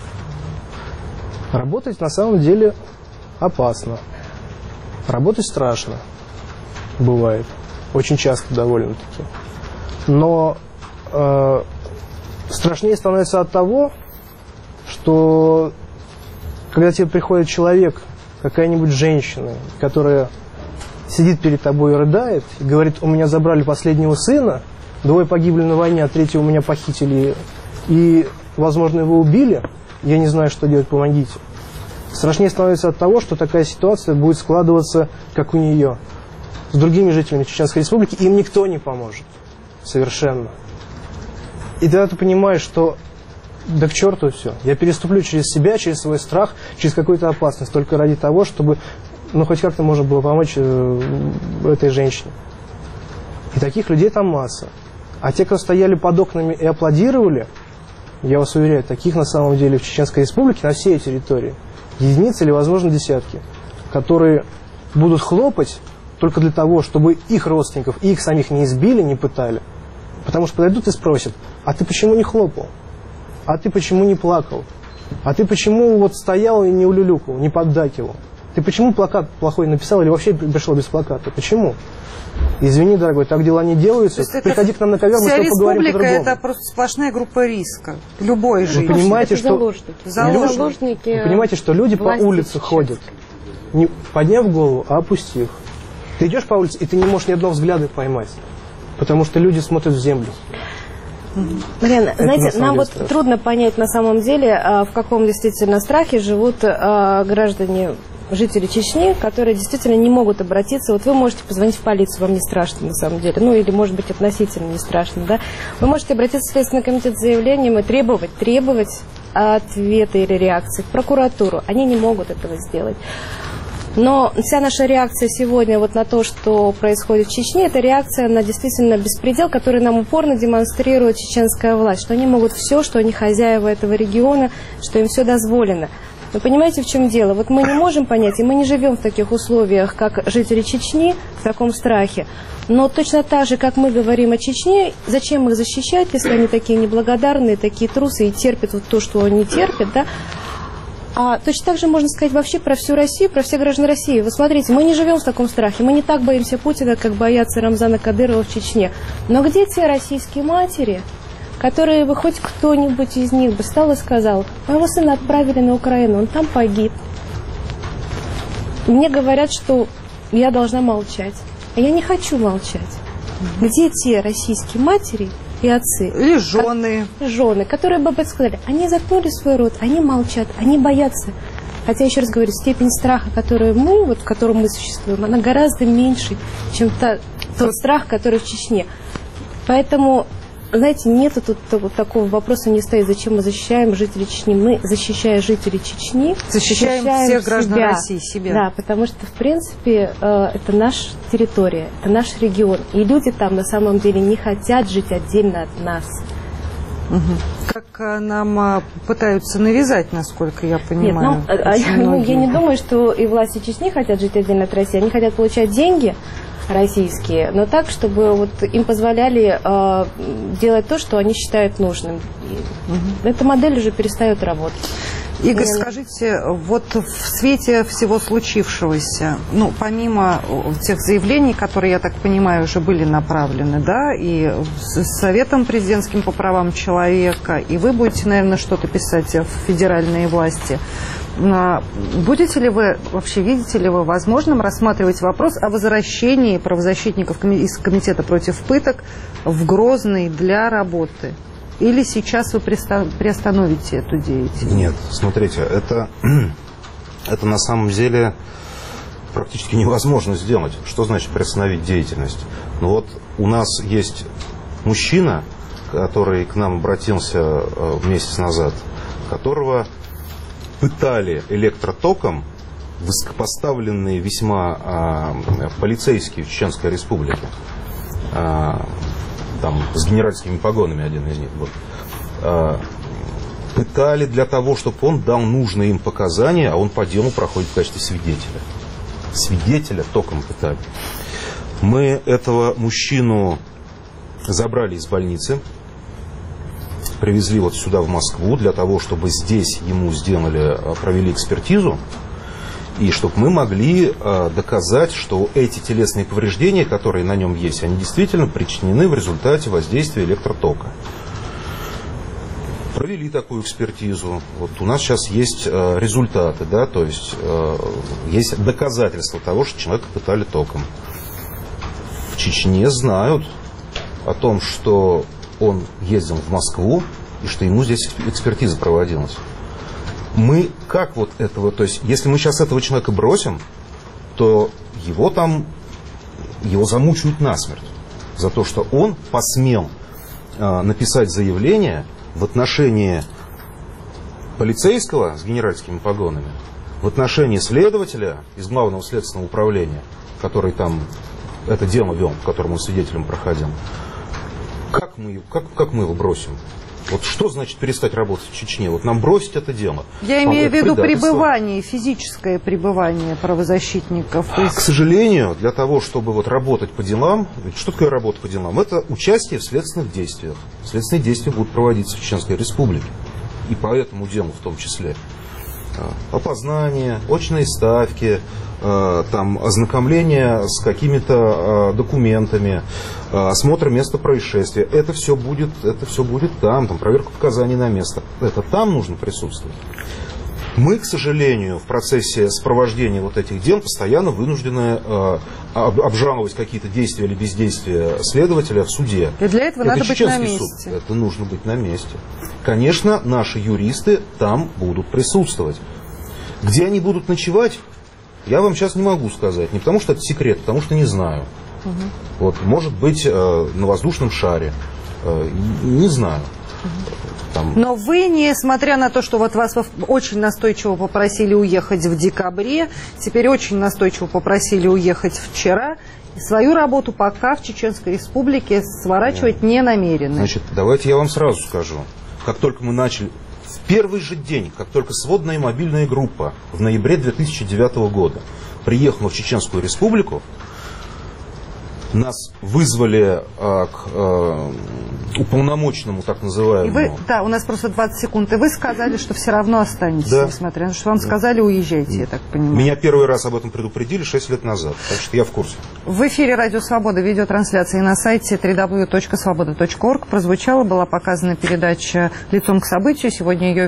Работать на самом деле опасно. Работать страшно. Бывает. Очень часто довольно-таки. Но э, страшнее становится от того, что когда тебе приходит человек, какая-нибудь женщина, которая сидит перед тобой и рыдает, и говорит: у меня забрали последнего сына, двое погибли на войне, а третьего у меня похитили, и, возможно, его убили, я не знаю, что делать, помогите. Страшнее становится от того, что такая ситуация будет складываться, как у нее, с другими жителями Чеченской Республики, им никто не поможет. Совершенно. И тогда ты понимаешь, что да к черту все. Я переступлю через себя, через свой страх, через какую-то опасность, только ради того, чтобы, ну, хоть как-то можно было помочь э, этой женщине. И таких людей там масса. А те, кто стояли под окнами и аплодировали, я вас уверяю, таких на самом деле в Чеченской Республике, на всей территории, единицы или, возможно, десятки, которые будут хлопать только для того, чтобы их родственников и их самих не избили, не пытали. Потому что подойдут и спросят: а ты почему не хлопал? А ты почему не плакал? А ты почему вот стоял и не улюлюкал, не поддакивал? Ты почему плакат плохой написал или вообще пришел без плаката? Почему? Извини, дорогой, так дела не делаются. Приходи к нам на ковер, мы с тобой поговорим по-другому. Вся республика – это просто сплошная группа риска. Любой жизни. Вы понимаете, что... заложники. Заложники. Заложники. Вы понимаете, что люди по улице сейчас ходят, не подняв голову, а опустив. Ты идешь по улице, и ты не можешь ни одного взгляда поймать, потому что люди смотрят в землю. Марьяна, Это знаете, нам вот страшно. трудно понять на самом деле, в каком действительно страхе живут граждане, жители Чечни, которые действительно не могут обратиться. Вот вы можете позвонить в полицию, вам не страшно на самом деле, ну или может быть относительно не страшно, да? Вы можете обратиться в Следственный комитет с заявлением и требовать, требовать ответа или реакции в прокуратуру. Они не могут этого сделать. Но вся наша реакция сегодня вот на то, что происходит в Чечне, это реакция на действительно беспредел, который нам упорно демонстрирует чеченская власть, что они могут все, что они хозяева этого региона, что им все дозволено. Вы понимаете, в чем дело? Вот мы не можем понять, и мы не живем в таких условиях, как жители Чечни, в таком страхе. Но точно так же, как мы говорим о Чечне, зачем их защищать, если они такие неблагодарные, такие трусы и терпят вот то, что они терпят, да? А точно так же можно сказать вообще про всю Россию, про всех граждан России. Вы смотрите, мы не живем в таком страхе, мы не так боимся Путина, как боятся Рамзана Кадырова в Чечне. Но где те российские матери, которые бы хоть кто-нибудь из них бы встал и сказал: моего сына отправили на Украину, он там погиб. Мне говорят, что я должна молчать. А я не хочу молчать. Где те российские матери и отцы? Или жены. Жены, которые бы сказали, они заткнули свой рот, они молчат, они боятся. Хотя, еще раз говорю, степень страха, которую мы, вот, в котором мы существуем, она гораздо меньше, чем та, тот страх, который в Чечне. Поэтому, знаете, нету тут такого вопроса, не стоит, зачем мы защищаем жителей Чечни. Мы, защищая жителей Чечни, защищаем, защищаем всех граждан себя. России, себя. Да, потому что, в принципе, это наша территория, это наш регион. И люди там на самом деле не хотят жить отдельно от нас. Угу. Как нам пытаются навязать, насколько я понимаю. Нет, ну, ну, я не думаю, что и власти Чечни хотят жить отдельно от России. Они хотят получать деньги российские, но так, чтобы вот им позволяли э, делать то, что они считают нужным. И эта модель уже перестает работать. Игорь, скажите, вот в свете всего случившегося, ну, помимо тех заявлений, которые, я так понимаю, уже были направлены, да, и с Советом президентским по правам человека, и вы будете, наверное, что-то писать в федеральные власти, будете ли вы, вообще видите ли вы возможным рассматривать вопрос о возвращении правозащитников из Комитета против пыток в Грозный для работы? Или сейчас вы приостановите эту деятельность? Нет, смотрите, это, это на самом деле практически невозможно сделать. Что значит приостановить деятельность? Ну вот у нас есть мужчина, который к нам обратился месяц назад, которого пытали электротоком высокопоставленные весьма а, полицейские в Чеченской Республике. А, там с генеральскими погонами один из них был. А, пытали для того, чтобы он дал нужные им показания, а он по делу проходит в качестве свидетеля. Свидетеля током пытали. Мы этого мужчину забрали из больницы, привезли вот сюда, в Москву, для того, чтобы здесь ему сделали, провели экспертизу, и чтобы мы могли э, доказать, что эти телесные повреждения, которые на нем есть, они действительно причинены в результате воздействия электротока. Провели такую экспертизу. Вот у нас сейчас есть э, результаты, да, то есть э, есть доказательства того, что человека пытали током. В Чечне знают о том, что он ездил в Москву и что ему здесь экспертиза проводилась. Мы как вот этого, то есть если мы сейчас этого человека бросим, то его там, его замучают насмерть за то, что он посмел э, написать заявление в отношении полицейского с генеральскими погонами, в отношении следователя из Главного следственного управления, который там это дело вел, в котором он свидетелем проходил. Как мы, как, как мы его бросим? Вот что значит перестать работать в Чечне? Вот нам бросить это дело. Я имею в виду пребывание, физическое пребывание правозащитников. А, к сожалению, для того, чтобы вот работать по делам, что такое работа по делам? Это участие в следственных действиях. Следственные действия будут проводиться в Чеченской Республике. и по этому делу в том числе. Опознание, очные ставки, там, ознакомление с какими-то документами, осмотр места происшествия. Это все будет, это все будет там, там, проверка показаний на место. Это там нужно присутствовать. Мы, к сожалению, в процессе сопровождения вот этих дел постоянно вынуждены э, обжаловать какие-то действия или бездействия следователя в суде. И для этого это надо быть на месте. Суд. Это нужно быть на месте. Конечно, наши юристы там будут присутствовать. Где они будут ночевать, я вам сейчас не могу сказать. Не потому что это секрет, потому что не знаю. Угу. Вот, может быть, э, на воздушном шаре. Э, не знаю. Там. Но вы, несмотря на то, что вот вас очень настойчиво попросили уехать в декабре, теперь очень настойчиво попросили уехать вчера, свою работу пока в Чеченской Республике сворачивать Нет. не намерены. Значит, давайте я вам сразу скажу. Как только мы начали, в первый же день, как только сводная мобильная группа в ноябре две тысячи девятого года приехала в Чеченскую Республику, нас вызвали а, к а, уполномоченному, так называемому. И вы, да, у нас просто двадцать секунд. И вы сказали, что все равно останетесь, да. несмотря на то, что вам сказали, уезжайте, я так понимаю. Меня первый раз об этом предупредили шесть лет назад, так что я в курсе. В эфире «Радио Свобода» видеотрансляции на сайте дабл ю дабл ю дабл ю точка свобода точка орг прозвучала, была показана передача «Лицом к событию». Сегодня ее